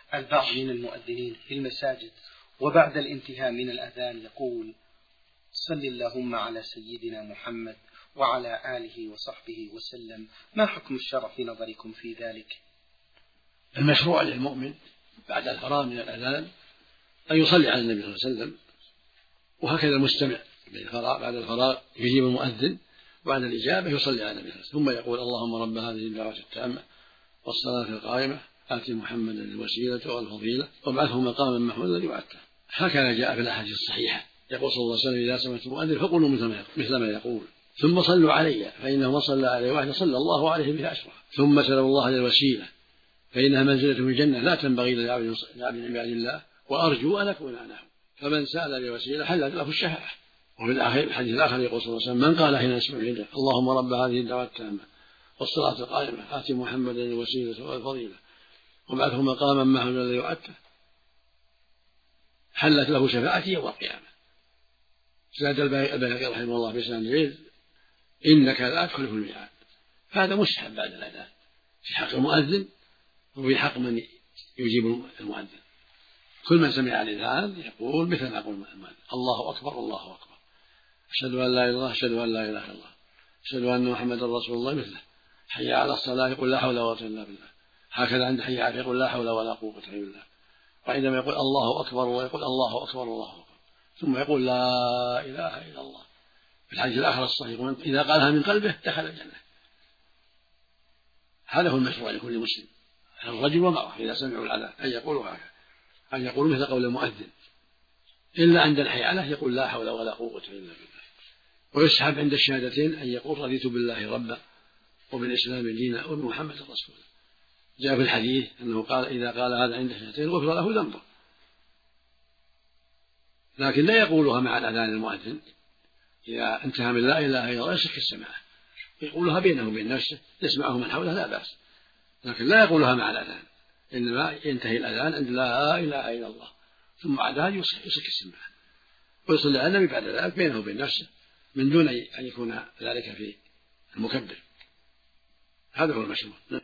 البعض من المؤذنين في المساجد وبعد الانتهاء من الأذان يقول: صل اللهم على سيدنا محمد وعلى آله وصحبه وسلم، ما حكم الشرع في نظركم في ذلك؟ المشروع للمؤمن بعد الفراغ من الأذان أن يصلي على النبي صلى الله عليه وسلم، وهكذا المستمع بعد الفراغ يجيب المؤذن، وبعد الإجابة يصلي على النبي صلى الله عليه وسلم، ثم يقول: اللهم رب هذه الدعوة التامة والصلاة القائمة آت محمدا الوسيلة والفضيلة وابعثه مقاما محمودا الذي وعدته. هكذا جاء في الأحاديث الصحيحة، يقول صلى الله عليه وسلم: إذا سمعت المؤذن فقولوا مثل ما يقول، ثم صلوا علي فإنه من صلى عليه واحد صلى الله عليه بها عشرة، ثم سلوا الله للوسيلة فإنها منزلة في الجنة لا تنبغي لعبد من عباد الله وأرجو أن أكون أنا، فمن سأل لوسيلة حلت له الشفاعة. وفي الحديث الآخر يقول صلى الله عليه وسلم: من قال حين يسمع عنده اللهم رب هذه الدعوة التامة والصلاة القائمة آت محمدا الوسيلة والفضيلة وابعثه مقاما محمودا الذي وعدته، حلت له شفاعتي يوم القيامة. زاد البيهقي رحمه الله في سنن جيد: إنك لا تخلف الميعاد. هذا مستحب بعد الأذان في حق المؤذن وفي حق من يجيب المؤذن. كل من سمع الأذان يقول مثل ما يقول المؤذن: الله أكبر الله أكبر، أشهد أن لا إله إلا الله، أشهد أن لا إله إلا الله، أشهد أن محمدا رسول الله، مثله. حي على الصلاة يقول: لا حول ولا قوة إلا بالله. هكذا عند حي على يقول: لا حول ولا قوة إلا بالله. وعندما يقول الله أكبر ويقول الله أكبر الله أكبر، ثم يقول: لا إله إلا الله. في الحديث الآخر الصحيح: إذا قالها من قلبه دخل الجنة. هذا هو المشروع لكل مسلم، الرجل والمرأة، إذا سمعوا الأذان أن يقولوا هكذا، أن يقولوا مثل قول المؤذن، إلا عند الحيالة يقول: لا حول ولا قوة إلا بالله. ويسحب عند الشهادتين أن يقول: رضيت بالله ربا وبالإسلام دينا وبمحمد رسولا. جاء في الحديث أنه قال: إذا قال هذا عند الشهادتين غفر له ذنبه. لكن لا يقولها مع الأذان المؤذن، إذا انتهى من لا إله إلا الله يسكت السماع، يقولها بينه وبين نفسه يسمعه من حوله لا بأس، لكن لا يقولها مع الأذان، إنما ينتهي الأذان عند لا إله إلا الله، ثم بعد هذا يسكت السماع ويصلي على النبي بعد ذلك بينه وبين نفسه من دون أن يكون ذلك في المكبر. هذا هو المشروع.